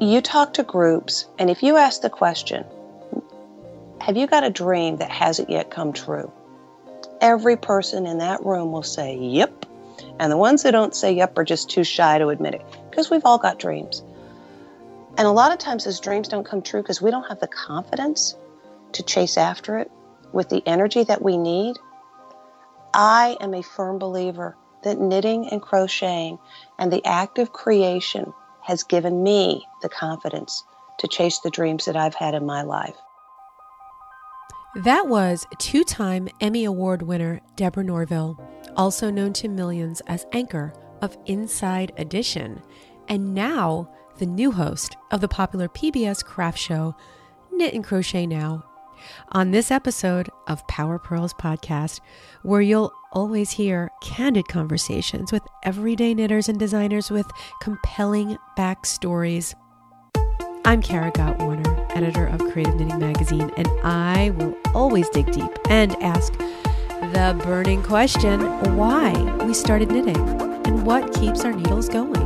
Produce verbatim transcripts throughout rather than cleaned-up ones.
you talk to groups, and if you ask the question, have you got a dream that hasn't yet come true? Every person in that room will say, yep. And the ones that don't say yep are just too shy to admit it, because we've all got dreams. And a lot of times those dreams don't come true because we don't have the confidence to chase after it with the energy that we need. I am a firm believer that knitting and crocheting and the act of creation has given me the confidence to chase the dreams that I've had in my life. That was two-time Emmy Award winner Deborah Norville, also known to millions as anchor of Inside Edition, and now the new host of the popular P B S craft show, Knit and Crochet Now. On this episode of Power Pearls Podcast, where you'll always hear candid conversations with everyday knitters and designers with compelling backstories. I'm Kara Gott Warner, editor of Creative Knitting Magazine, and I will always dig deep and ask the burning question, why we started knitting and what keeps our needles going.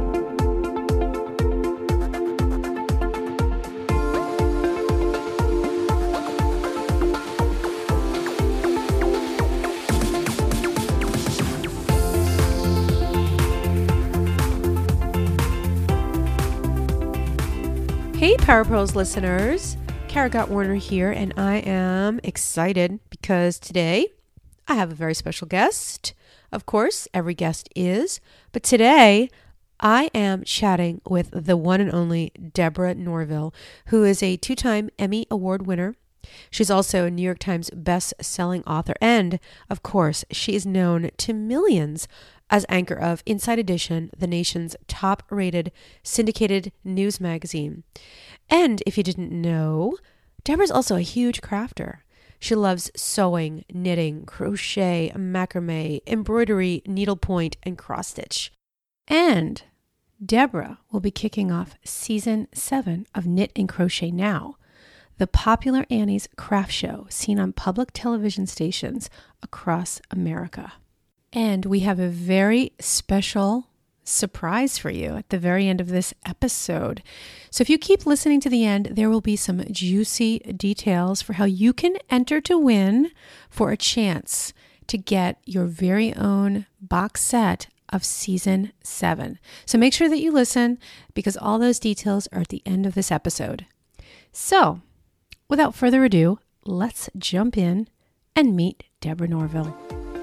Hey, Power Pearls listeners, Kara Gott Warner here, and I am excited because today I have a very special guest. Of course, every guest is, but today I am chatting with the one and only Deborah Norville, who is a two-time Emmy Award winner. She's also a New York Times best-selling author, and of course, she is known to millions as anchor of Inside Edition, the nation's top-rated syndicated news magazine. And if you didn't know, Deborah's also a huge crafter. She loves sewing, knitting, crochet, macrame, embroidery, needlepoint, and cross-stitch. And Deborah will be kicking off season seven of Knit and Crochet Now, the popular Annie's craft show seen on public television stations across America. And we have a very special surprise for you at the very end of this episode. So if you keep listening to the end, there will be some juicy details for how you can enter to win for a chance to get your very own box set of season seven. So make sure that you listen because all those details are at the end of this episode. So without further ado, let's jump in and meet Deborah Norville.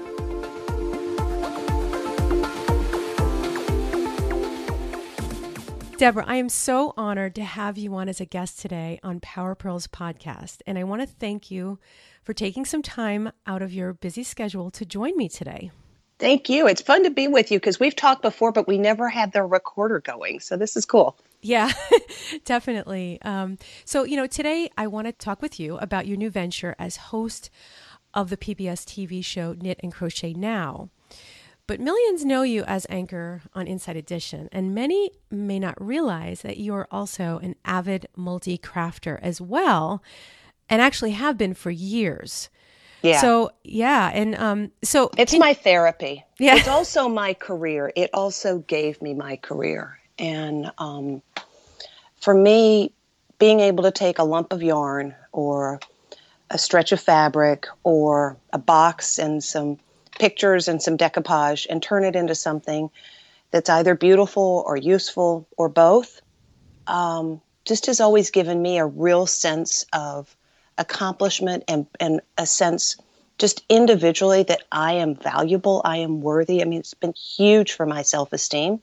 Deborah, I am so honored to have you on as a guest today on Power Pearls Podcast, and I want to thank you for taking some time out of your busy schedule to join me today. Thank you. It's fun to be with you because we've talked before, but we never had the recorder going, so this is cool. Yeah, definitely. Um, so, you know, today I want to talk with you about your new venture as host of the P B S T V show Knit and Crochet Now. But millions know you as anchor on Inside Edition, and many may not realize that you're also an avid multi-crafter as well, and actually have been for years. Yeah. So, yeah, and um, so... It's can, my therapy. Yeah. It's also my career. It also gave me my career. And um, for me, being able to take a lump of yarn or a stretch of fabric or a box and some pictures and some decoupage and turn it into something that's either beautiful or useful or both, um, just has always given me a real sense of accomplishment and, and a sense just individually that I am valuable, I am worthy. I mean, it's been huge for my self-esteem.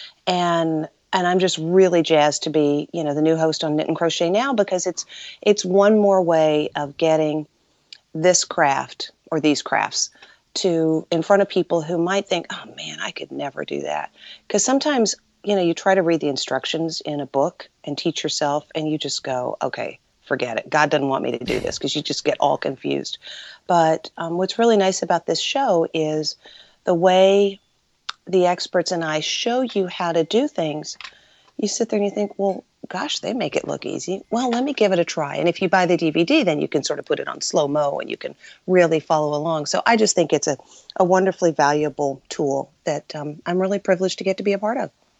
And and I'm just really jazzed to be, you know, the new host on Knit and Crochet Now because it's it's one more way of getting this craft or these crafts to in front of people who might think, oh man, I could never do that. Because sometimes, you know, you try to read the instructions in a book and teach yourself and you just go, okay, forget it. God doesn't want me to do this because you just get all confused. But um, what's really nice about this show is the way the experts and I show you how to do things. You sit there and you think, well, gosh, they make it look easy. Well, let me give it a try. And if you buy the D V D, then you can sort of put it on slow-mo and you can really follow along. So I just think it's a, a wonderfully valuable tool that um, I'm really privileged to get to be a part of.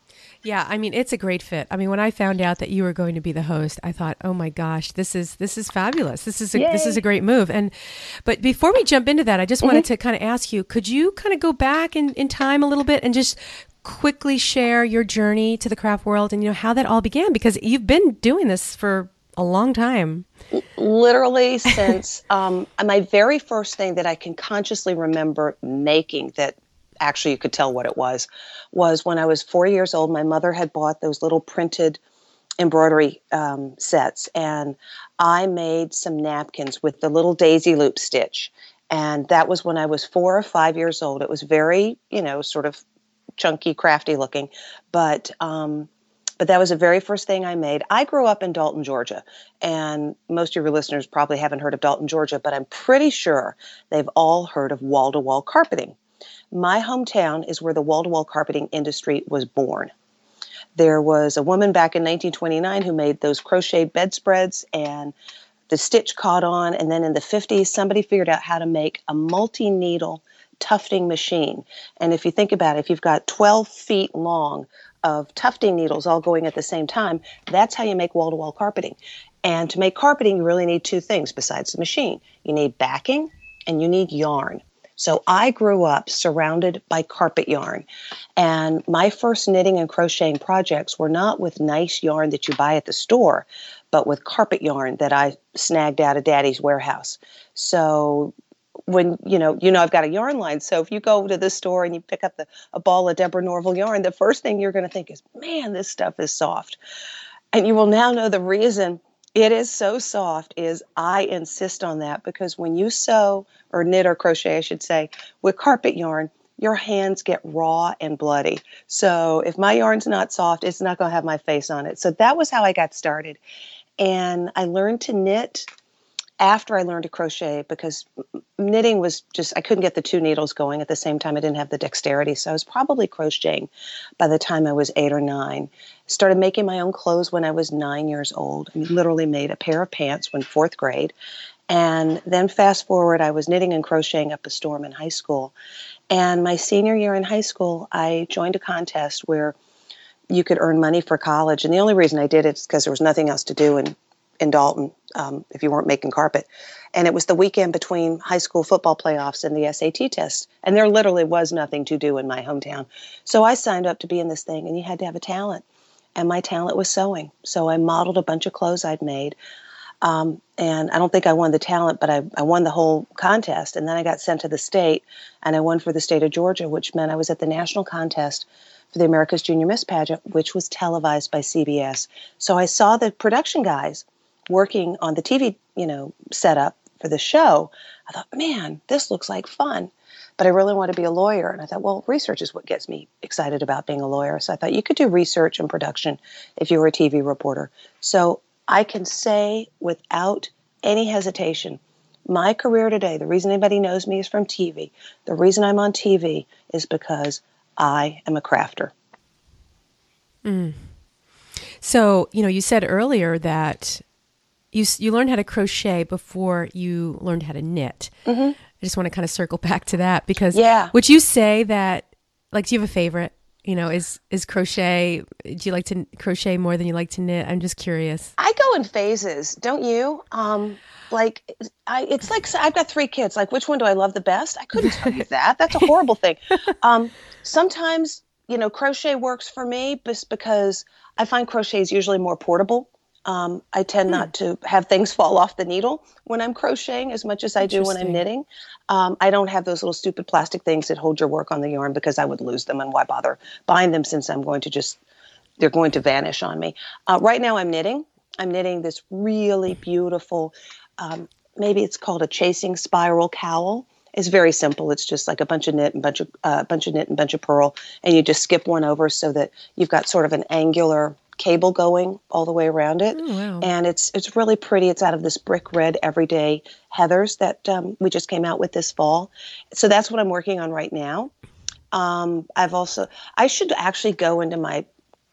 Yeah, I mean, it's a great fit. I mean, when I found out that you were going to be the host, I thought, "Oh my gosh, this is this is fabulous. This is a, this is a great move." And but before we jump into that, I just mm-hmm. wanted to kind of ask you, could you kind of go back in, in time a little bit and just quickly share your journey to the craft world and you know how that all began, because you've been doing this for a long time. Literally since um, my very first thing that I can consciously remember making that actually you could tell what it was, was when I was four years old. My mother had bought those little printed embroidery um, sets, and I made some napkins with the little daisy loop stitch. And that was when I was four or five years old. It was very, you know, sort of chunky, crafty looking, but um, but that was the very first thing I made. I grew up in Dalton, Georgia, and most of your listeners probably haven't heard of Dalton, Georgia, but I'm pretty sure they've all heard of wall-to-wall carpeting. My hometown is where the wall-to-wall carpeting industry was born. There was a woman back in nineteen twenty-nine who made those crochet bedspreads, and the stitch caught on. And then in the fifties, somebody figured out how to make a multi-needle tufting machine. And if you think about it, if you've got twelve feet long of tufting needles all going at the same time, that's how you make wall-to-wall carpeting. And to make carpeting, you really need two things besides the machine. You need backing and you need yarn. So I grew up surrounded by carpet yarn. And my first knitting and crocheting projects were not with nice yarn that you buy at the store, but with carpet yarn that I snagged out of Daddy's warehouse. So when, you know, you know, I've got a yarn line. So if you go to the store and you pick up the, a ball of Deborah Norville yarn, the first thing you're going to think is, man, this stuff is soft. And you will now know the reason it is so soft is I insist on that, because when you sew or knit or crochet, I should say, with carpet yarn, your hands get raw and bloody. So if my yarn's not soft, it's not going to have my face on it. So that was how I got started. And I learned to knit after I learned to crochet, because knitting was just, I couldn't get the two needles going at the same time. I didn't have the dexterity. So I was probably crocheting by the time I was eight or nine. Started making my own clothes when I was nine years old. I literally made a pair of pants when fourth grade. And then fast forward, I was knitting and crocheting up a storm in high school. And my senior year in high school, I joined a contest where you could earn money for college. And the only reason I did it is because there was nothing else to do in in Dalton, um, if you weren't making carpet. And it was the weekend between high school football playoffs and the S A T test. And there literally was nothing to do in my hometown. So I signed up to be in this thing, and you had to have a talent. And my talent was sewing. So I modeled a bunch of clothes I'd made. Um, and I don't think I won the talent, but I, I won the whole contest. And then I got sent to the state, and I won for the state of Georgia, which meant I was at the national contest for the America's Junior Miss Pageant, which was televised by C B S. So I saw the production guys working on the T V, you know, setup for the show. I thought, man, this looks like fun. But I really want to be a lawyer. And I thought, well, research is what gets me excited about being a lawyer. So I thought you could do research and production if you were a T V reporter. So I can say without any hesitation, my career today, the reason anybody knows me is from T V. The reason I'm on T V is because I am a crafter. Mm. So, you know, you said earlier that You you learned how to crochet before you learned how to knit. Mm-hmm. I just want to kind of circle back to that, because yeah. Would you say that, like, do you have a favorite? You know, is is crochet, do you like to crochet more than you like to knit? I'm just curious. I go in phases, don't you? Um, like, I, it's like, I've got three kids. Like, which one do I love the best? I couldn't tell you that. That's a horrible thing. Um, sometimes, you know, crochet works for me just because I find crochet is usually more portable. Um, I tend hmm. not to have things fall off the needle when I'm crocheting as much as I do when I'm knitting. Um, I don't have those little stupid plastic things that hold your work on the yarn, because I would lose them, and why bother buying them since I'm going to just, they're going to vanish on me. Uh, right now I'm knitting. I'm knitting this really beautiful, um, maybe it's called a chasing spiral cowl. It's very simple. It's just like a bunch of knit and bunch of uh, bunch of knit and bunch of purl, and you just skip one over so that you've got sort of an angular cable going all the way around it. Oh, wow. And it's it's really pretty. It's out of this brick red everyday heathers that um, we just came out with this fall. So that's what I'm working on right now. Um, I've also, I should actually go into my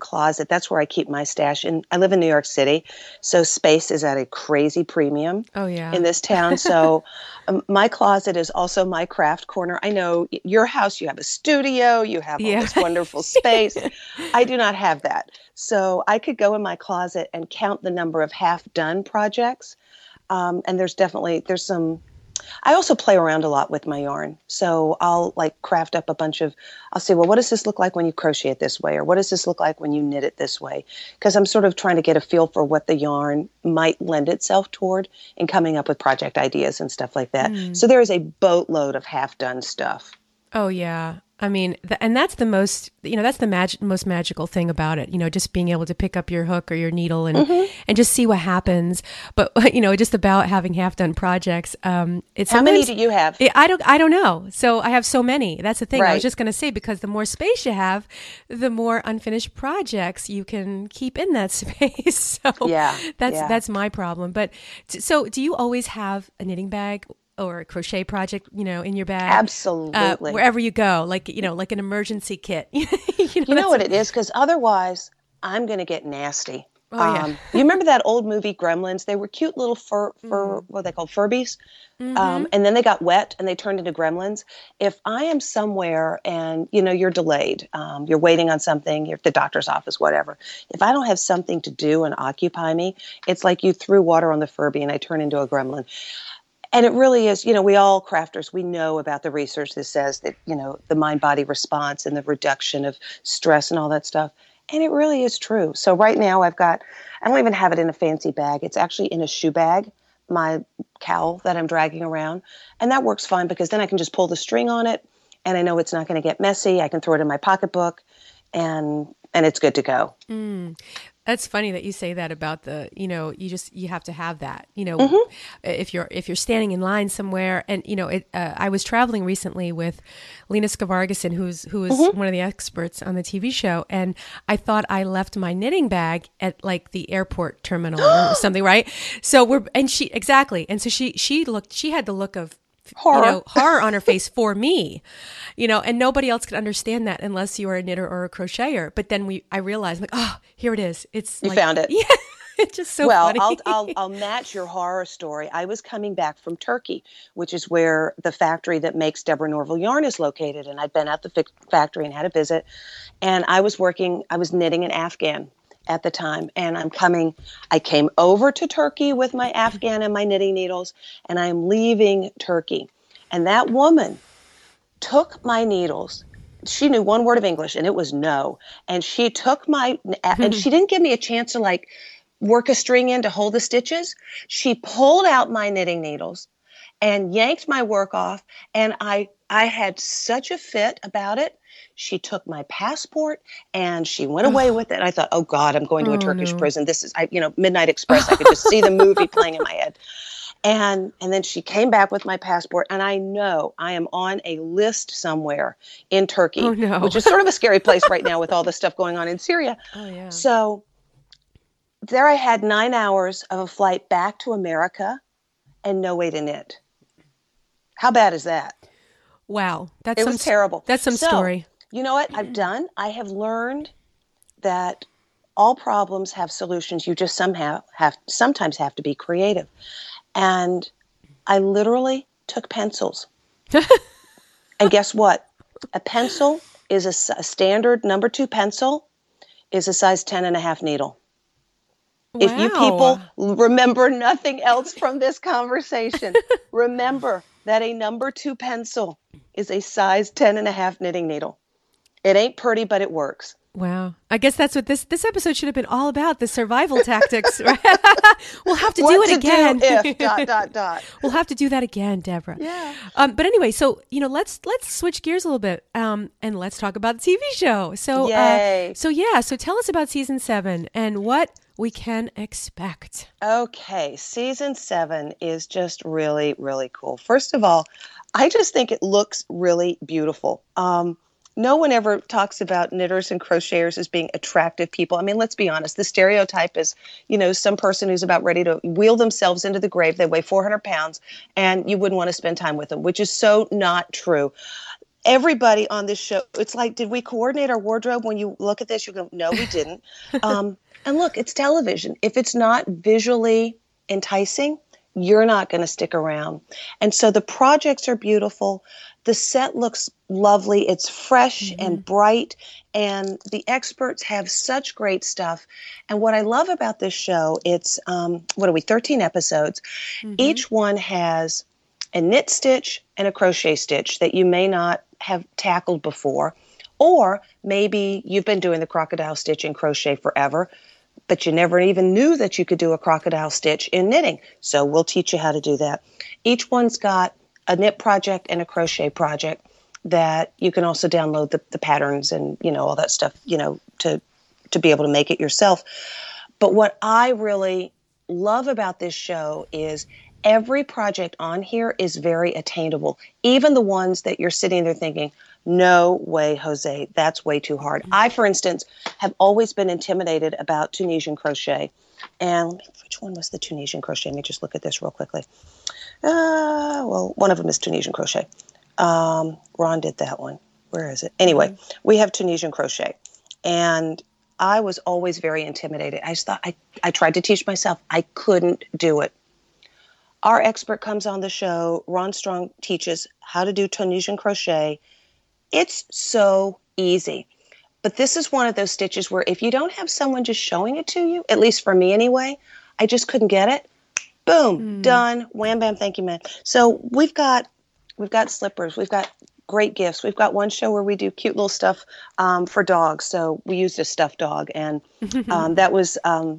closet. That's where I keep my stash. And I live in New York City, so space is at a crazy premium Oh, yeah. in this town. So um, my closet is also my craft corner. I know y- your house, you have a studio, you have all Yeah. this wonderful space. I do not have that. So I could go in my closet and count the number of half done projects. Um, and there's definitely, there's some, I also play around a lot with my yarn. So I'll like craft up a bunch of, I'll say, well, what does this look like when you crochet it this way? Or what does this look like when you knit it this way? Because I'm sort of trying to get a feel for what the yarn might lend itself toward in coming up with project ideas and stuff like that. Mm. So there is a boatload of half done stuff. Oh, yeah. I mean, th- and that's the most, you know, that's the mag- most magical thing about it, you know, just being able to pick up your hook or your needle and, Mm-hmm. and just see what happens. But, you know, just about having half done projects. Um, it's How many sometimes- do you have? I I don't, I don't know. So I have so many. That's the thing. I was Right. just going to say, because the more space you have, the more unfinished projects you can keep in that space. So Yeah, that's, yeah. that's my problem. But t- so do you always have a knitting bag or a crochet project, you know, in your bag? Absolutely. Uh, wherever you go, like, you know, like an emergency kit. you know, You know that's- what it is? Because otherwise, I'm going to get nasty. Oh, yeah. Um, you remember that old movie Gremlins? They were cute little fur, fur what are they called? Furbies. Mm-hmm. Um, and then they got wet and they turned into gremlins. If I am somewhere and, you know, you're delayed, um, you're waiting on something, you're at the doctor's office, whatever. If I don't have something to do and occupy me, it's like you threw water on the Furby and I turn into a gremlin. And it really is, you know, we all crafters, we know about the research that says that, you know, the mind-body response and the reduction of stress and all that stuff. And it really is true. So right now I've got, I don't even have it in a fancy bag. It's actually in a shoe bag, my cowl that I'm dragging around. And that works fine because then I can just pull the string on it and I know it's not going to get messy. I can throw it in my pocketbook and and it's good to go. Mm. That's funny that you say that about the, you know, you just, you have to have that, you know, Mm-hmm. if you're, if you're standing in line somewhere and, you know, it, uh, I was traveling recently with Lena Skavargason, who's, who is Mm-hmm. one of the experts on the T V show. And I thought I left my knitting bag at like the airport terminal or something. Right. So we're, and she, exactly. And so she, she looked, she had the look of, Horror. you know, horror on her face for me, you know, and nobody else could understand that unless you are a knitter or a crocheter. But then we, I realized like, oh, here it is. It's You like, found it. Yeah. It's just so well, funny. I'll, I'll I'll match your horror story. I was coming back from Turkey, which is where the factory that makes Deborah Norville yarn is located. And I'd been at the fi- factory and had a visit. And I was working, I was knitting an Afghan at the time. And I'm coming, I came over to Turkey with my Afghan and my knitting needles, and I'm leaving Turkey. And that woman took my needles. She knew one word of English, and it was no. And she took my, and she didn't give me a chance to like work a string in to hold the stitches. She pulled out my knitting needles and yanked my work off. And I, I had such a fit about it. She took my passport and she went away with it. I thought, oh God, I'm going to a Oh, Turkish no. prison. This is, I, you know, Midnight Express. I could just see the movie playing in my head. And and then she came back with my passport, and I know I am on a list somewhere in Turkey, Oh, no. which is sort of a scary place right now with all the stuff going on in Syria. Oh, yeah. So there I had nine hours of a flight back to America and no way to knit. How bad is that? Wow. That's It some, was terrible. That's some So, story. You know what I've done? I have learned that all problems have solutions. You just somehow have sometimes have to be creative. And I literally took pencils. And guess what? A pencil is a, s- a standard number two pencil is a size ten and a half needle. If you people Wow. remember nothing else from this conversation, remember that a number two pencil is a size ten and a half knitting needle. It ain't pretty, but it works. Wow. I guess that's what this this episode should have been all about, the survival tactics. Right? We'll have to what do it to again. do if dot dot dot. We'll have to do that again, Deborah. Yeah. Um, but anyway, so you know, let's let's switch gears a little bit, um, and let's talk about the T V show. So, Yay. Uh, so yeah, so tell us about season seven and what we can expect. Okay, season seven is just really, really cool. First of all, I just think it looks really beautiful. Um, no one ever talks about knitters and crocheters as being attractive people. I mean, let's be honest. The stereotype is, you know, some person who's about ready to wheel themselves into the grave. They weigh four hundred pounds, and you wouldn't want to spend time with them, which is so not true. everybody on this show, it's like, did we coordinate our wardrobe? When you look at this, you go, no, we didn't. Um, and look, it's television. If it's not visually enticing, you're not going to stick around. And so the projects are beautiful. The set looks lovely. It's fresh mm-hmm. and bright. And the experts have such great stuff. And what I love about this show, it's, um, what are we, thirteen episodes. Mm-hmm. Each one has a knit stitch and a crochet stitch that you may not have tackled before. Or maybe you've been doing the crocodile stitch and crochet forever, but you never even knew that you could do a crocodile stitch in knitting. So we'll teach you how to do that. Each one's got a knit project and a crochet project that you can also download the, the patterns and, you know, all that stuff, you know, to, to be able to make it yourself. But what I really love about this show is every project on here is very attainable. Even the ones that you're sitting there thinking, no way, Jose, that's way too hard. I, for instance, have always been intimidated about Tunisian crochet. And which one was the Tunisian crochet? Let me just look at this real quickly. Uh, well, one of them is Tunisian crochet. Um, Ron did that one. Where is it? Anyway, mm-hmm. we have Tunisian crochet. And I was always very intimidated. I just thought, I, I tried to teach myself. I couldn't do it. Our expert comes on the show. Ron Strong teaches how to do Tunisian crochet. It's so easy. But this is one of those stitches where if you don't have someone just showing it to you, at least for me anyway, I just couldn't get it. Boom, mm. done. Wham, bam, thank you, man. So we've got we've got slippers. We've got great gifts. We've got one show where we do cute little stuff um, for dogs. So we used a stuffed dog. And um, that was um,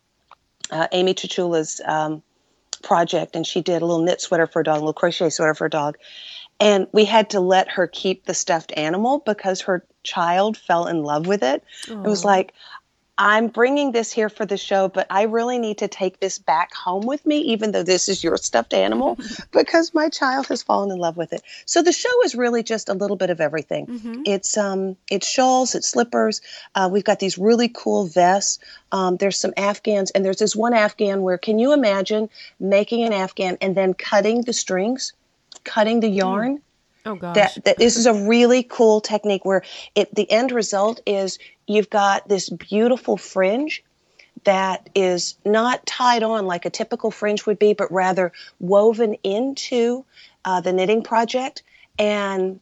uh, Amy Chichula's um, project. And she did a little knit sweater for a dog, a little crochet sweater for a dog. And we had to let her keep the stuffed animal because her child fell in love with it. Aww. It was like, I'm bringing this here for the show, but I really need to take this back home with me, even though this is your stuffed animal, because my child has fallen in love with it. So the show is really just a little bit of everything. Mm-hmm. It's um, it's shawls, it's slippers. Uh, we've got these really cool vests. Um, there's some Afghans, and there's this one Afghan where, can you imagine making an Afghan and then cutting the strings, cutting the yarn? Mm. Oh gosh. That, that this is a really cool technique where it the end result is you've got this beautiful fringe that is not tied on like a typical fringe would be, but rather woven into uh, the knitting project. And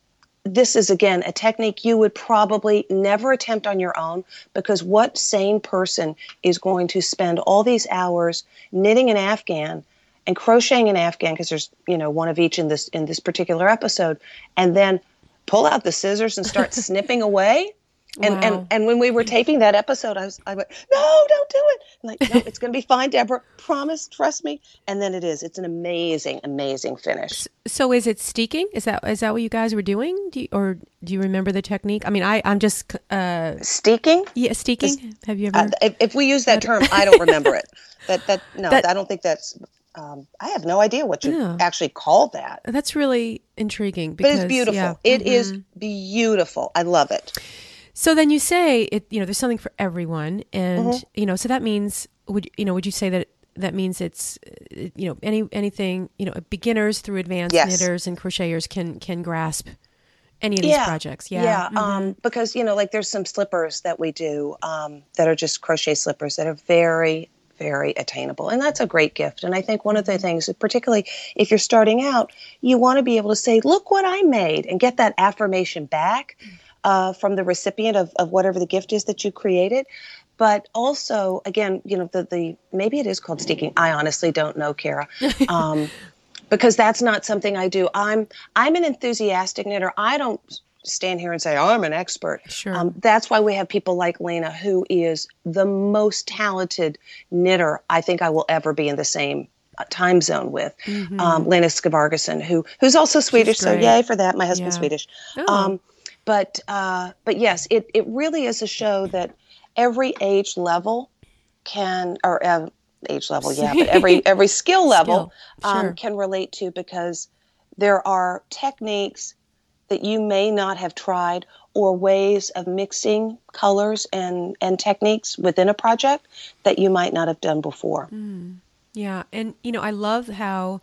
this is, again, a technique you would probably never attempt on your own, because what sane person is going to spend all these hours knitting an Afghan and crocheting an Afghan, because there's, you know, one of each in this in this particular episode, and then pull out the scissors and start snipping away. And, wow. and and when we were taping that episode, I was I went, no, don't do it. I'm like, no, it's going to be fine, Deborah. Promise, trust me. And then it is. It's an amazing, amazing finish. So is it steeking? Is that is that what you guys were doing? Do you, or do you remember the technique? I mean, I I'm just uh, steeking. Yeah, steeking. Is, Have you ever? Uh, if, if we use that term, I don't remember it. That that no, that, I don't think that's. Um, I have no idea what you yeah. actually call that. That's really intriguing. Because, but it's beautiful. Yeah. It mm-hmm. is beautiful. I love it. So then you say it. You know, there's something for everyone, and mm-hmm. you know, so that means would you know? Would you say that that means it's you know any anything you know beginners through advanced yes. knitters and crocheters can can grasp any of these yeah. projects? Yeah, yeah. Mm-hmm. Um, because you know, like there's some slippers that we do um, that are just crochet slippers that are very. very attainable. And that's a great gift. And I think one of the things, particularly if you're starting out, you want to be able to say, look what I made, and get that affirmation back uh, from the recipient of, of whatever the gift is that you created. But also, again, you know, the, the maybe it is called steeking. I honestly don't know, Kara. Um, because that's not something I do. I'm I'm an enthusiastic knitter. I don't stand here and say, oh, I'm an expert. Sure. Um, that's why we have people like Lena, who is the most talented knitter I think I will ever be in the same time zone with. Mm-hmm. Um, Lena Skavargason, who who's also Swedish, so yay for that. My husband's yeah. Swedish. Oh. Um, but uh, but yes, it, it really is a show that every age level can, or uh, age level, yeah, but every every skill level skill. Sure. um, can relate to, because there are techniques that you may not have tried, or ways of mixing colors and, and techniques within a project that you might not have done before. Mm. Yeah. And, you know, I love how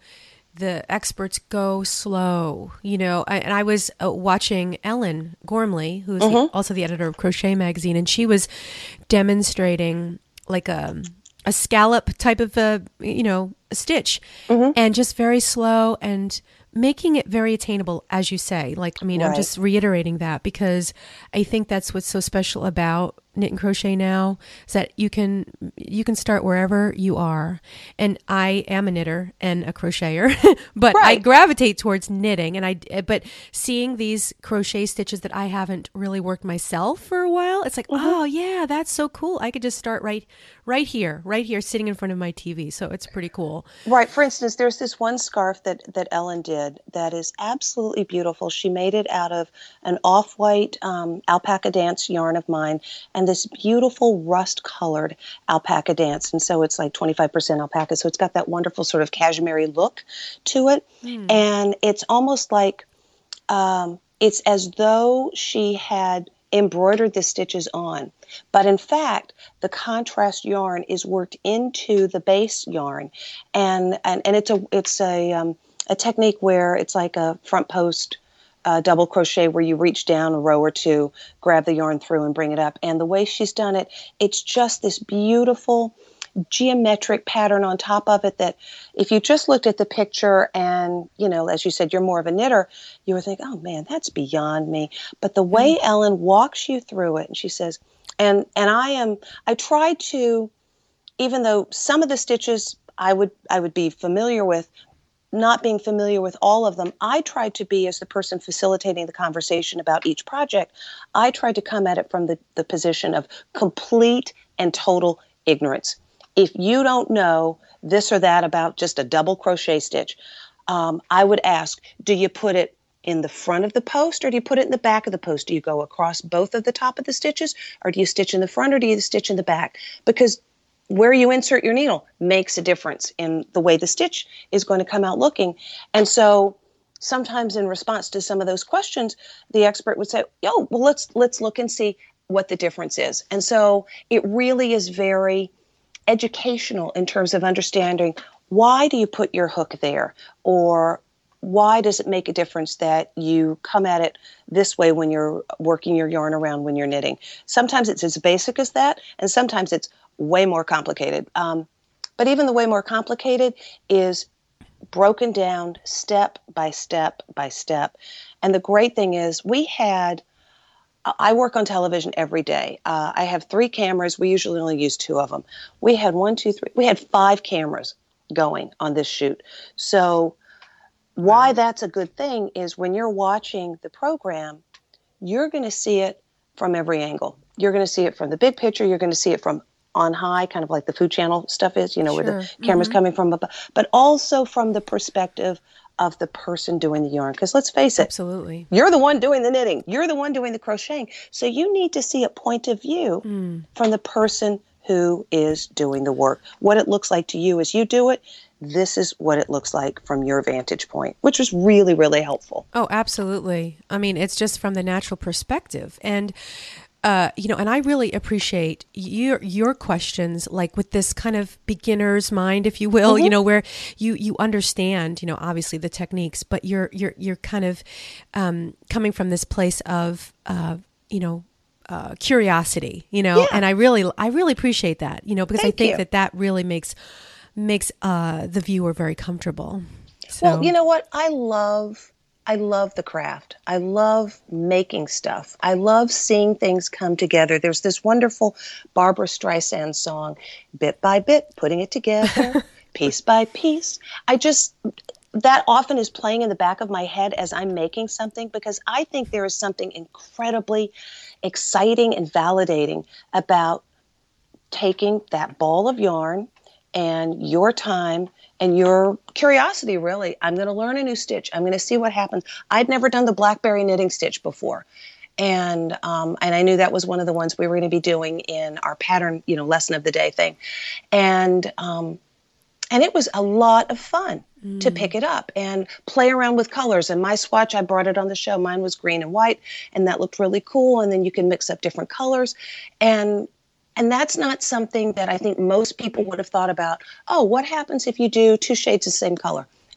the experts go slow, you know. I, and I was uh, watching Ellen Gormley, who's Mm-hmm. the, also the editor of Crochet Magazine, and she was demonstrating like a a scallop type of a you know a stitch, Mm-hmm. and just very slow and making it very attainable, as you say. Like, I mean, I'm Right. just reiterating that because I think that's what's so special about knit and crochet now, is that you can you can start wherever you are. And I am a knitter and a crocheter, but I Right. gravitate towards knitting. And I but seeing these crochet stitches that I haven't really worked myself for a while, it's like, Mm-hmm. oh yeah, that's so cool. I could just start right right here, right here, sitting in front of my T V. So it's pretty cool. Right. For instance, there's this one scarf that, that Ellen did that is absolutely beautiful. She made it out of an off-white um, alpaca dance yarn of mine and this beautiful rust-colored alpaca dance. And so it's like twenty-five percent alpaca. So it's got that wonderful sort of cashmere look to it. Mm. And it's almost like um, it's as though she had embroidered the stitches on. But in fact, the contrast yarn is worked into the base yarn, and and, and it's a it's a um, a technique where it's like a front post uh, double crochet where you reach down a row or two, grab the yarn through, and bring it up. And the way she's done it, it's just this beautiful geometric pattern on top of it that if you just looked at the picture and, you know, as you said, you're more of a knitter, you would think, oh man, that's beyond me. But the way mm-hmm. Ellen walks you through it, and she says, and and I am, I try to, even though some of the stitches I would I would be familiar with, not being familiar with all of them, I tried to be, as the person facilitating the conversation about each project, I tried to come at it from the, the position of complete and total ignorance. If you don't know this or that about just a double crochet stitch, um, I would ask, do you put it in the front of the post or do you put it in the back of the post? Do you go across both of the top of the stitches, or do you stitch in the front or do you stitch in the back? Because where you insert your needle makes a difference in the way the stitch is going to come out looking. And so sometimes in response to some of those questions, the expert would say, oh, well, let's let's look and see what the difference is. And so it really is very educational in terms of understanding, why do you put your hook there, or why does it make a difference that you come at it this way when you're working your yarn around when you're knitting. Sometimes it's as basic as that, and sometimes it's way more complicated. Um, but even the way more complicated is broken down step by step by step. And the great thing is we had I work on television every day. Uh, I have three cameras. We usually only use two of them. We had one, two, three. We had five cameras going on this shoot. So why that's a good thing is when you're watching the program, you're going to see it from every angle. You're going to see it from the big picture. You're going to see it from on high, kind of like the Food Channel stuff is, you know, Sure. where the camera's mm-hmm. coming from, but also from the perspective of the person doing the yarn. Because let's face it, Absolutely. You're the one doing the knitting. You're the one doing the crocheting. So you need to see a point of view Mm. from the person who is doing the work. What it looks like to you as you do it, this is what it looks like from your vantage point, which was really, really helpful. Oh, absolutely. I mean, it's just from the natural perspective. And Uh, you know, and I really appreciate your your questions, like with this kind of beginner's mind, if you will, mm-hmm. you know, where you you understand, you know, obviously the techniques, but you're you're you're kind of um, coming from this place of, uh, you know, uh, curiosity, you know, yeah. and I really I really appreciate that, you know, because Thank I think you. that that really makes makes uh, the viewer very comfortable. So. Well, you know what? I love. I love the craft. I love making stuff. I love seeing things come together. There's this wonderful Barbara Streisand song, bit by bit, putting it together, piece by piece. I just, that often is playing in the back of my head as I'm making something, because I think there is something incredibly exciting and validating about taking that ball of yarn and your time and your curiosity, really. I'm going to learn a new stitch. I'm going to see what happens. I'd never done the blackberry knitting stitch before. And um, and I knew that was one of the ones we were going to be doing in our pattern, you know, lesson of the day thing. And um, and it was a lot of fun mm. to pick it up and play around with colors. And my swatch, I brought it on the show. Mine was green and white, and that looked really cool. And then you can mix up different colors. And And that's not something that I think most people would have thought about. Oh, what happens if you do two shades of the same color?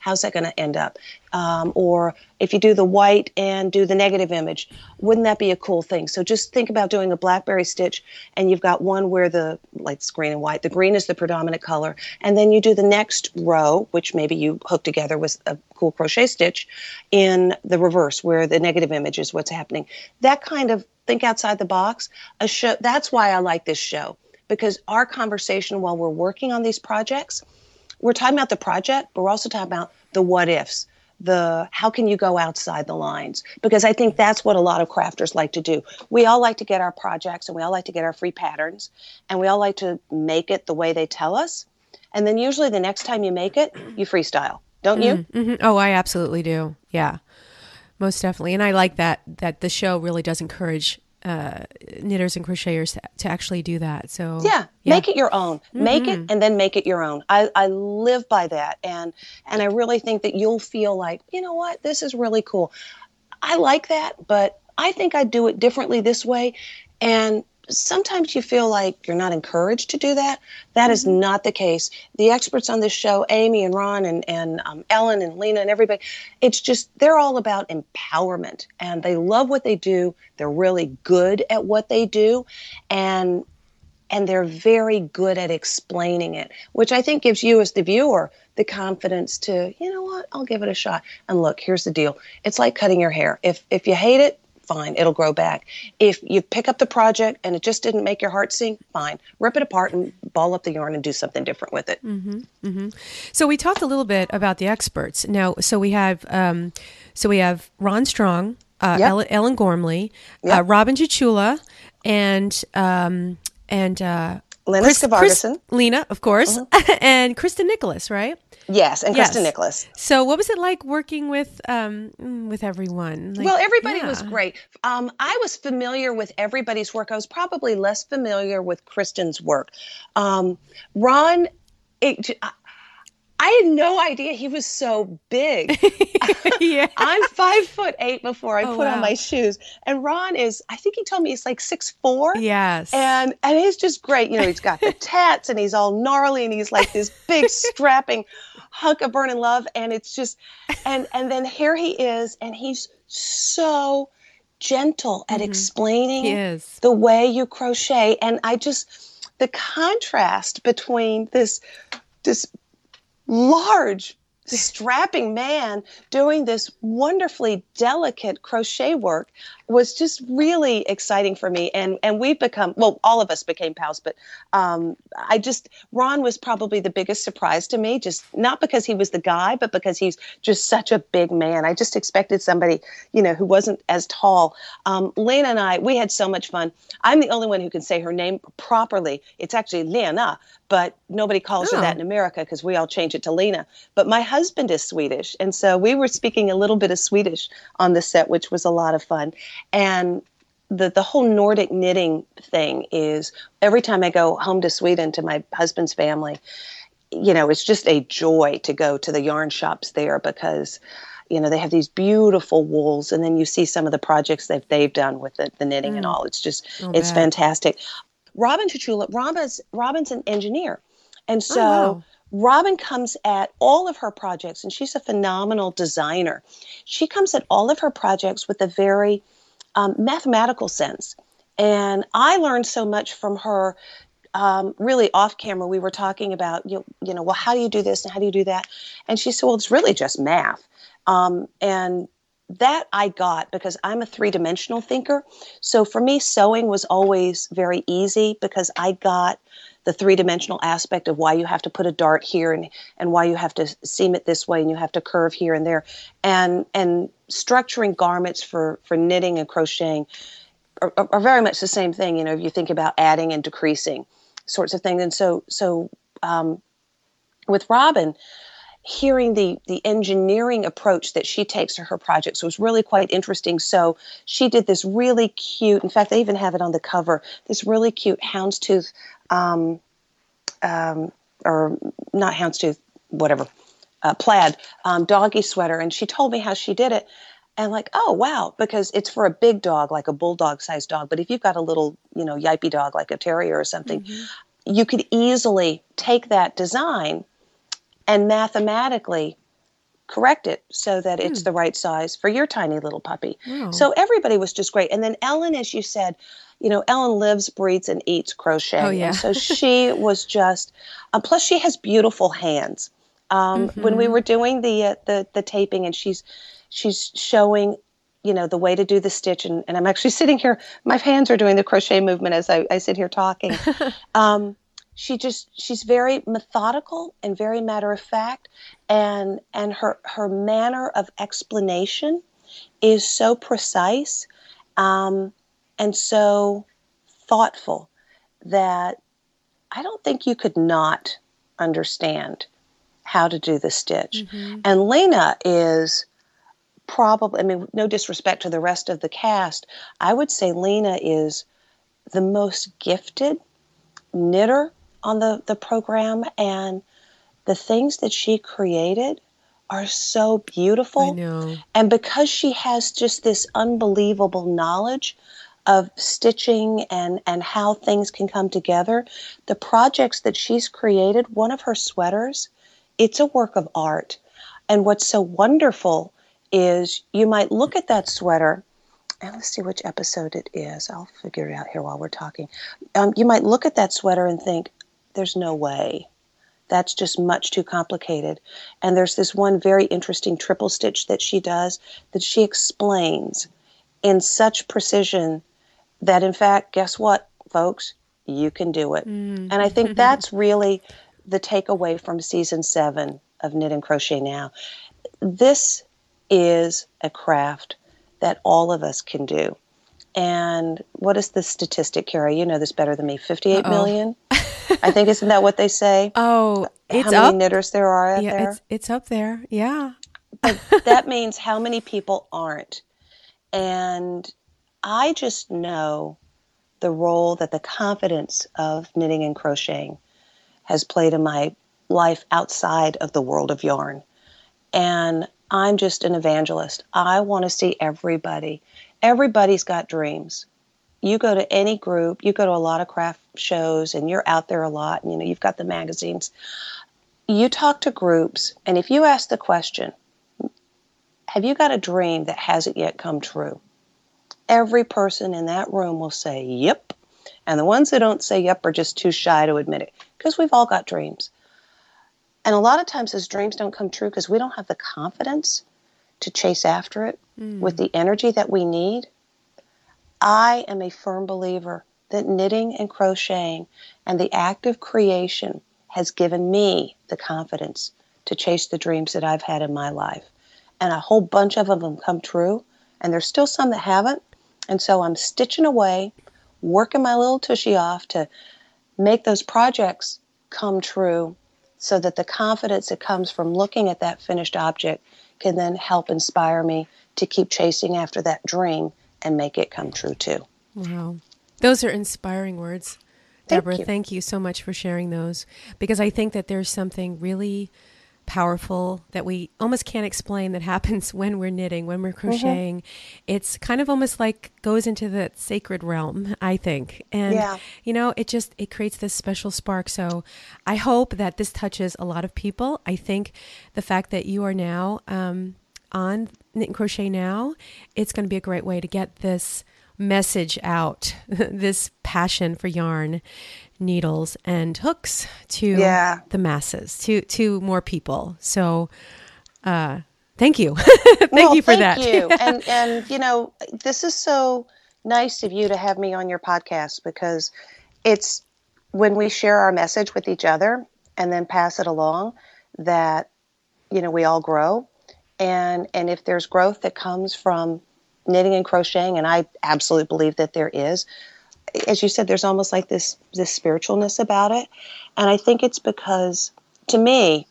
how's that going to end up? Um, or if you do the white and do the negative image, wouldn't that be a cool thing? So just think about doing a blackberry stitch, and you've got one where the light's green and white. The green is the predominant color. And then you do the next row, which maybe you hook together with a cool crochet stitch, in the reverse, where the negative image is what's happening. That kind of think outside the box. A show. That's why I like this show, because our conversation while we're working on these projects, we're talking about the project, but we're also talking about the what ifs, the how can you go outside the lines? Because I think that's what a lot of crafters like to do. We all like to get our projects, and we all like to get our free patterns, and we all like to make it the way they tell us. And then usually the next time you make it, you freestyle, don't you? Mm-hmm. Oh, I absolutely do. Yeah, most definitely. And I like that, that the show really does encourage uh, knitters and crocheters to, to actually do that. So yeah, yeah. make it your own. Mm-hmm. Make it and then make it your own. I, I live by that. And, and I really think that you'll feel like, you know what, this is really cool. I like that, but I think I'd do it differently this way. And sometimes you feel like you're not encouraged to do that. That mm-hmm. is not the case. The experts on this show, Amy and Ron and, and um, Ellen and Lena and everybody, it's just, they're all about empowerment, and they love what they do. They're really good at what they do, and and they're very good at explaining it, which I think gives you as the viewer the confidence to, you know what, I'll give it a shot. And look, here's the deal. It's like cutting your hair. If if you hate it, fine, it'll grow back. If you pick up the project and it just didn't make your heart sing, fine, rip it apart and ball up the yarn and do something different with it. Mm-hmm, mm-hmm. So we talked a little bit about the experts. Now, so we have, um, so we have Ron Strong, uh, yep. Ellen, Ellen Gormley, yep. uh, Robin Chichula, and um, and uh, Lena Chris, Skavargason. Chris, Lena, of course, mm-hmm. and Kristen Nicholas, right? Yes, and yes. Kristen Nicholas. So what was it like working with um, with everyone? Like, well, everybody yeah. was great. Um, I was familiar with everybody's work. I was probably less familiar with Kristen's work. Um, Ron, it, I had no idea he was so big. yeah. I'm five foot eight before I oh, put wow. on my shoes. And Ron is, I think he told me he's like six four. Yes. And and he's just great. You know, he's got the tats and he's all gnarly and he's like this big strapping hunk of burning love. And it's just, and, and then here he is, and he's so gentle at mm-hmm. explaining he is. the way you crochet. And I just, the contrast between this, this large, strapping man doing this wonderfully delicate crochet work was just really exciting for me. And and we've become, well, all of us became pals, but um, I just, Ron was probably the biggest surprise to me, just not because he was the guy, but because he's just such a big man. I just expected somebody, you know, who wasn't as tall. Um, Lena and I, we had so much fun. I'm the only one who can say her name properly. It's actually Lena, but nobody calls oh. her that in America because we all change it to Lena. But my husband is Swedish, and so we were speaking a little bit of Swedish on the set, which was a lot of fun. And the the whole Nordic knitting thing is, every time I go home to Sweden to my husband's family, you know, it's just a joy to go to the yarn shops there, because, you know, they have these beautiful wools, and then you see some of the projects that they've done with the, the knitting mm. and all. It's just, oh, it's bad. fantastic. Robin Chichula, Robin's, Robin's an engineer. And so oh, wow. Robin comes at all of her projects, and she's a phenomenal designer. She comes at all of her projects with a very um, mathematical sense. And I learned so much from her. Um, really off camera, we were talking about, you, you know, well, how do you do this and how do you do that? And she said, well, it's really just math. Um, and that I got because I'm a three-dimensional thinker. So for me, sewing was always very easy because I got the three-dimensional aspect of why you have to put a dart here and, and why you have to seam it this way and you have to curve here and there. And and structuring garments for, for knitting and crocheting are, are very much the same thing. You know, if you think about adding and decreasing sorts of things. And so so um, with Robin, hearing the the engineering approach that she takes to her projects was really quite interesting. So she did this really cute, in fact, they even have it on the cover, this really cute houndstooth, um, um, or not houndstooth, whatever, uh, plaid um, doggy sweater. And she told me how she did it. And like, oh, wow, because it's for a big dog, like a bulldog-sized dog. But if you've got a little, you know, yippy dog like a terrier or something, mm-hmm. you could easily take that design and mathematically correct it so that it's Hmm. the right size for your tiny little puppy. Wow. So everybody was just great. And then Ellen, as you said, you know, Ellen lives, breathes, and eats crochet. Oh, yeah. And so she was just, uh, plus she has beautiful hands. Um, when we Mm-hmm. were doing the, uh, the the taping, and she's she's showing, you know, the way to do the stitch, and, and I'm actually sitting here, my hands are doing the crochet movement as I, I sit here talking. Um, she just she's very methodical and very matter of fact, and and her her manner of explanation is so precise, um, and so thoughtful that I don't think you could not understand how to do the stitch. Mm-hmm. And Lena is probably, I mean, no disrespect to the rest of the cast, I would say Lena is the most gifted knitter on the, the program, and the things that she created are so I beautiful. know. And because she has just this unbelievable knowledge of stitching and, and how things can come together, the projects that she's created, one of her sweaters, it's a work of art. And what's so wonderful is you might look at that sweater, and let's see which episode it is. I'll figure it out here while we're talking. Um, you might look at that sweater and think, there's no way. That's just much too complicated. And there's this one very interesting triple stitch that she does that she explains in such precision that, in fact, guess what, folks? You can do it. Mm. And I think that's really the takeaway from season seven of Knit and Crochet Now. This is a craft that all of us can do. And what is the statistic, Kara? You know this better than me. fifty-eight Uh-oh. million? I think, isn't that what they say? Oh, it's how many up. knitters there are out Yeah, there? it's it's up there. Yeah. But that means how many people aren't. And I just know the role that the confidence of knitting and crocheting has played in my life outside of the world of yarn. And I'm just an evangelist. I want to see everybody. Everybody's got dreams. You go to any group, you go to a lot of craft shows, and you're out there a lot, and you know, you've got the magazines. You talk to groups, and if you ask the question, have you got a dream that hasn't yet come true? Every person in that room will say, yep. And the ones that don't say yep are just too shy to admit it, because we've all got dreams. And a lot of times those dreams don't come true because we don't have the confidence to chase after it mm. with the energy that we need. I am a firm believer that knitting and crocheting and the act of creation has given me the confidence to chase the dreams that I've had in my life. And a whole bunch of them have come true, and there's still some that haven't. And so I'm stitching away, working my little tushy off to make those projects come true, so that the confidence that comes from looking at that finished object can then help inspire me to keep chasing after that dream and make it come true too. Wow. Those are inspiring words. Deborah, thank you. thank you so much for sharing those, because I think that there's something really powerful that we almost can't explain that happens when we're knitting, when we're crocheting. Mm-hmm. It's kind of almost like goes into the sacred realm, I think. And, yeah. you know, it just, it creates this special spark. So I hope that this touches a lot of people. I think the fact that you are now um, on Knit and Crochet Now, it's going to be a great way to get this message out, this passion for yarn, needles, and hooks to yeah. the masses, to to more people. So uh, thank you. thank well, you for thank that. you. and, and, you know, this is so nice of you to have me on your podcast, because it's when we share our message with each other and then pass it along that, you know, we all grow. And, and if there's growth that comes from knitting and crocheting, and I absolutely believe that there is, as you said, there's almost like this this spiritualness about it. And I think it's because, to me,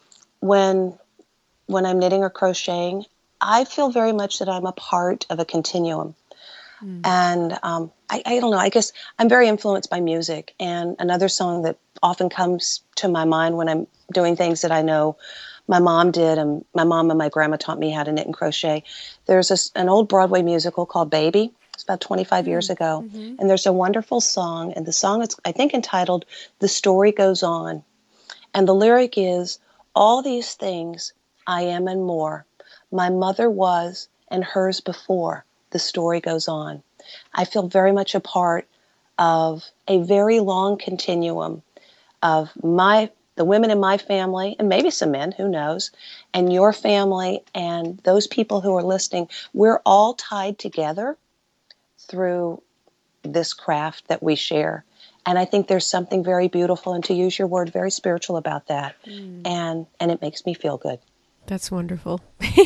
when when I'm knitting or crocheting, I feel very much that I'm a part of a continuum. Mm. And um, I, I don't know, I guess I'm very influenced by music. And another song that often comes to my mind when I'm doing things that I know my mom did, and my mom and my grandma taught me how to knit and crochet. There's a, an old Broadway musical called Baby. It's about twenty-five mm-hmm. years ago. Mm-hmm. And there's a wonderful song, and the song is, I think, entitled The Story Goes On. And the lyric is, all these things I am and more. My mother was and hers before. The story goes on. I feel very much a part of a very long continuum of my the women in my family, and maybe some men, who knows, and your family and those people who are listening. We're all tied together through this craft that we share. And I think there's something very beautiful, and to use your word, very spiritual about that. Mm. And and it makes me feel good. That's wonderful.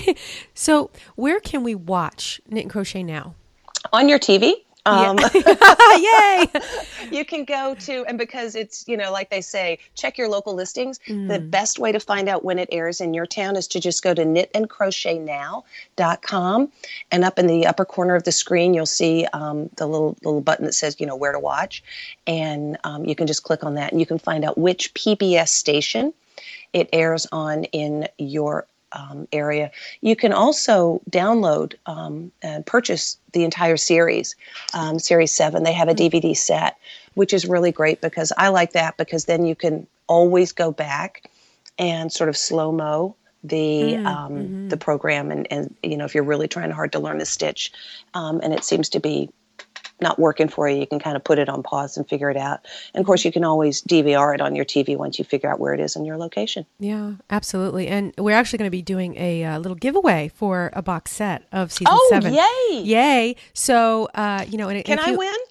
So where can we watch Knit and Crochet Now? On your T V. Um, yeah. Yay! You can go to, and because it's, you know, like they say, check your local listings. Mm. The best way to find out when it airs in your town is to just go to knit and crochet now dot com. And up in the upper corner of the screen, you'll see um, the little little button that says, you know, where to watch. And um, you can just click on that, and you can find out which P B S station it airs on in your Um, area. You can also download um, and purchase the entire series, um, Series seven. They have a D V D set, which is really great because I like that, because then you can always go back and sort of slow-mo the mm, um, mm-hmm. the program. And, and, you know, if you're really trying hard to learn a stitch um, and it seems to be not working for you, you can kind of put it on pause and figure it out. And of course, you can always D V R it on your T V once you figure out where it is in your location. Yeah, absolutely. And we're actually going to be doing a uh, little giveaway for a box set of season oh, seven. Yay! Yay! So, uh, you know, and can if I you, win?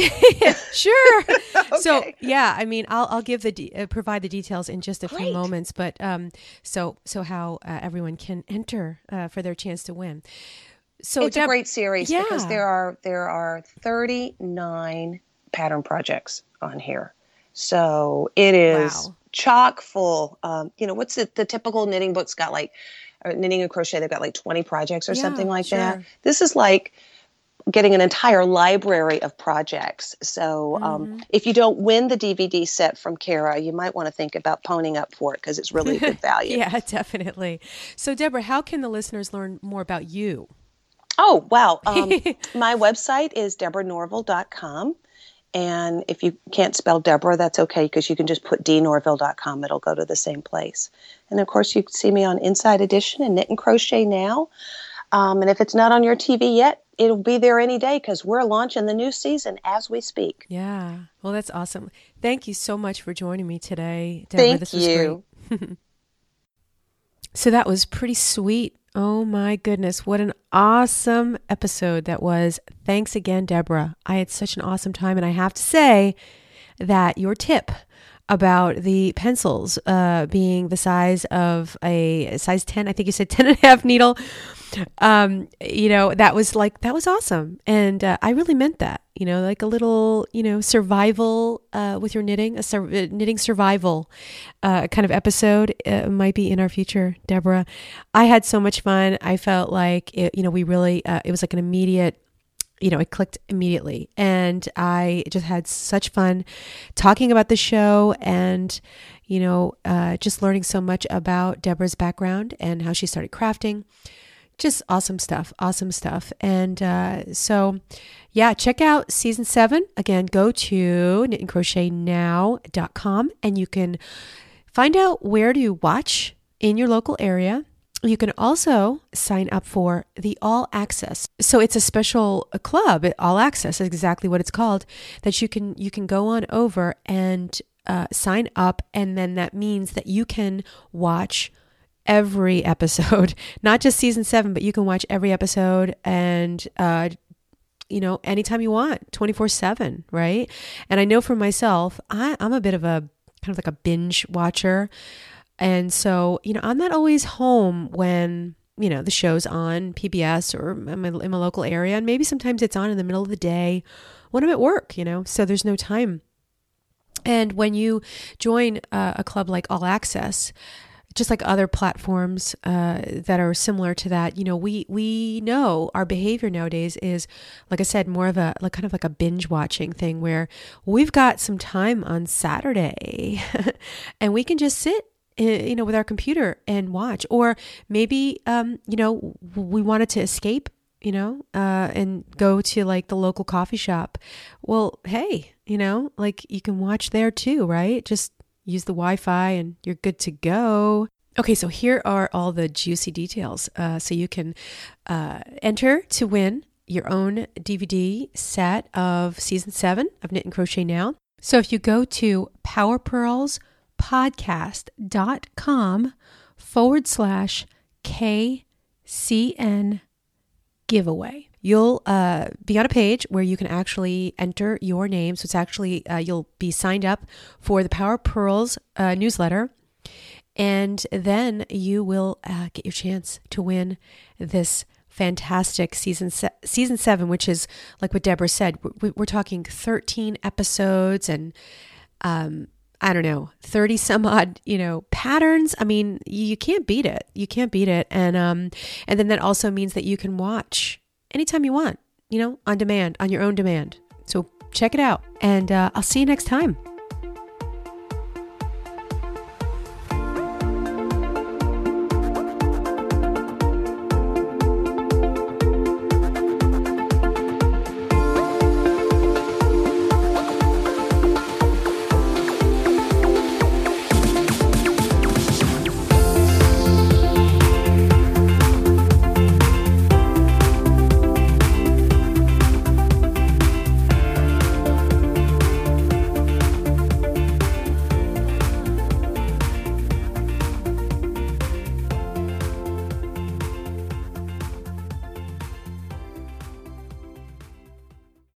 Sure. Okay. So yeah, I mean, I'll I'll give the de- uh, provide the details in just a Great. few moments, but um, so so how uh, everyone can enter uh, for their chance to win. So it's Deb- a great series yeah. because there are there are thirty-nine pattern projects on here, so it is wow. chock full. Um, you know, what's the, the typical knitting book's got like uh, knitting and crochet? They've got like twenty projects or yeah, something like sure. that. This is like getting an entire library of projects. So um, mm-hmm. if you don't win the D V D set from Kara, you might want to think about ponying up for it because it's really a good value. Yeah, definitely. So Deborah, how can the listeners learn more about you? Oh, wow. Um, my website is deborah norville dot com. And if you can't spell Deborah, that's okay, because you can just put d norville dot com. It'll go to the same place. And, of course, you can see me on Inside Edition and Knit and Crochet Now. Um, and if it's not on your T V yet, it'll be there any day because we're launching the new season as we speak. Yeah. Well, that's awesome. Thank you so much for joining me today, Deborah. Thank this you. was great. So that was pretty sweet. Oh my goodness. What an awesome episode that was. Thanks again, Deborah. I had such an awesome time. And I have to say that your tip about the pencils uh, being the size of a size ten, I think you said ten and a half needle, um, you know, that was like, that was awesome. And uh, I really meant that, you know, like a little, you know, survival uh, with your knitting, a sur- knitting survival uh, kind of episode uh, might be in our future, Deborah. I had so much fun. I felt like, it, you know, we really, uh, it was like an immediate, you know, it clicked immediately. And I just had such fun talking about the show and, you know, uh, just learning so much about Deborah's background and how she started crafting. Just awesome stuff, awesome stuff. And uh, so, yeah, check out season seven. Again, go to knit and crochet now dot com and you can find out where to watch in your local area. You can also sign up for the All Access. So it's a special club, All Access is exactly what it's called, that you can you can go on over and uh, sign up. And then that means that you can watch every episode, not just season seven, but you can watch every episode and, uh, you know, anytime you want, twenty-four seven, right? And I know for myself, I, I'm a bit of a kind of like a binge watcher. And so, you know, I'm not always home when, you know, the show's on P B S or in my, in my local area. And maybe sometimes it's on in the middle of the day when I'm at work, you know, so there's no time. And when you join uh, a club like All Access, just like other platforms uh, that are similar to that, you know, we we know our behavior nowadays is, like I said, more of a like kind of like a binge watching thing where we've got some time on Saturday and we can just sit, you know, with our computer and watch. Or maybe, um, you know, we wanted to escape, you know, uh, and go to like the local coffee shop. Well, hey, you know, like you can watch there too, right? Just use the Wi-Fi and you're good to go. Okay, so here are all the juicy details. Uh, so you can uh, enter to win your own D V D set of season seven of Knit and Crochet Now. So if you go to powerpearlspodcast.com forward slash KCN giveaway, you'll uh, be on a page where you can actually enter your name. So it's actually, uh, you'll be signed up for the Power Pearls uh, newsletter. And then you will uh, get your chance to win this fantastic season se- season seven, which is like what Deborah said. We're, we're talking thirteen episodes and um, I don't know, thirty some odd, you know, patterns. I mean, you can't beat it. You can't beat it. And um, and then that also means that you can watch anytime you want, you know, on demand, on your own demand. So check it out, and uh, I'll see you next time.